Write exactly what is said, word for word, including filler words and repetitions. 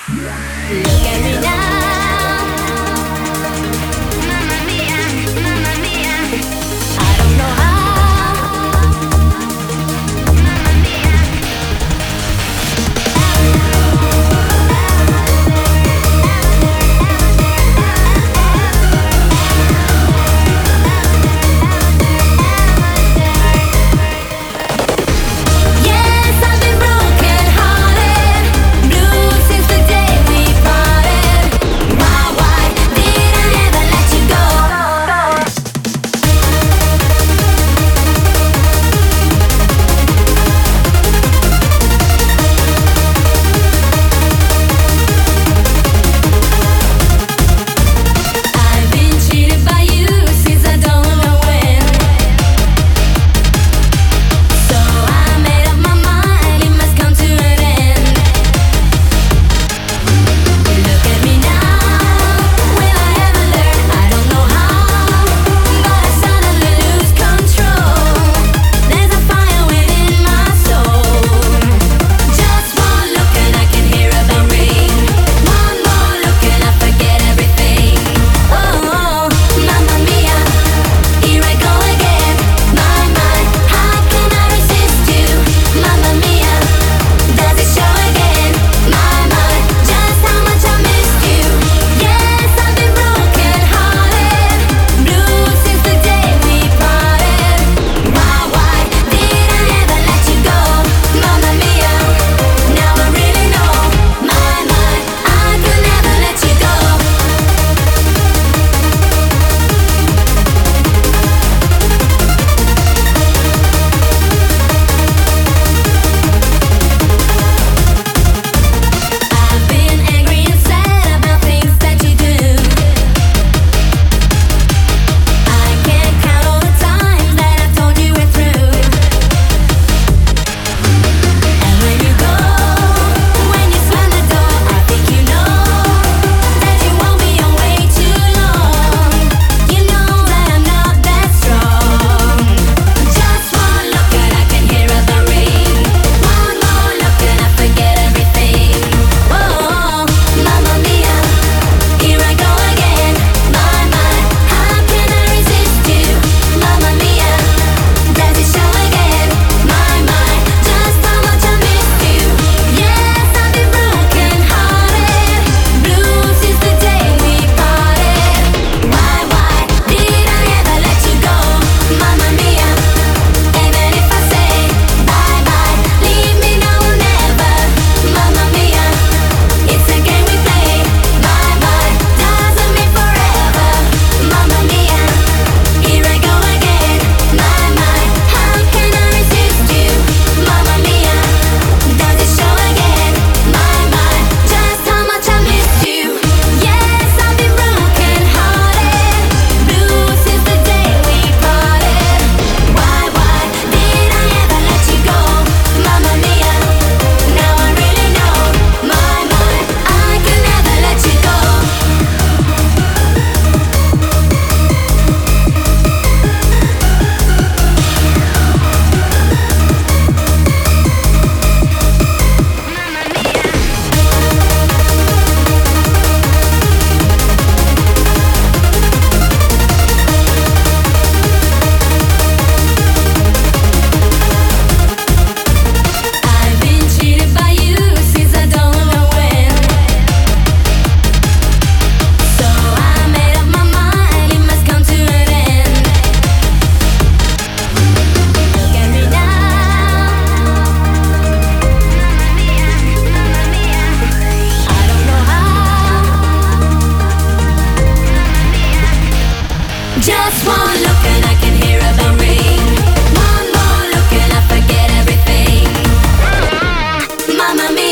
Look at me now, Mamma mia, Mamma mia. I don't know how, Mamma mia. Yes, I've been broken hearted, blue since the day we parted. Why, why did I never let you go? I've been cheated by you since I don't know when. So I made up my mind, it must come to an end. Look at me now, will I ever learn? I don't know how, but I suddenly lose control. There's a fire within my soul. Just one look and I can hear a bell ring. One more look and I forget everything. Oh, Mamma mia, here I go again. My, my, how can I resist you? Mamma mia, does it show again? My, my, just how much I missed you. Yes, I've been broken hearted, blue since the day we parted. Why, why did I never let you go? Mamma mia, now I really know. My, my, I could never let you go. I've been angry and sad about things that you do. I can't count all the times that I told you we're through. And when you go, when you slam the door, I think you know that you won't be away too long. You know that I'm not that strong. Just one look and I can hear a bell ring. One more look and I forget everything. Oh, Mamma mia, here I go again. My, my, how can I resist you? Mamma mia, does it show again? My, my, just how much I missed you. Yes, I've been broken hearted, blue since the day we parted. Why, why did I ever let you go? Mamma mia, even if I say bye bye, leave me now or never. Mamma mia, it's a game we play. Bye bye doesn't mean forever. Mamma mia, here I go again. My, my, how can I resist you? Mamma mia, does it show again? My, my, just how much I missed you. Yes, I've been broken hearted, blue since the day we parted. Why, why did I ever let you go? Mamma mia, now I really know. My, my, I could never let you go. I've been cheated by you since I don't know when. So I made up my mind, it must come to an end. Look at me now, Mamma mia, Mamma mia. I don't know how, Mamma mia. Just one look and I can hear a bell ring. One more look and I forget everything. Mamma mia.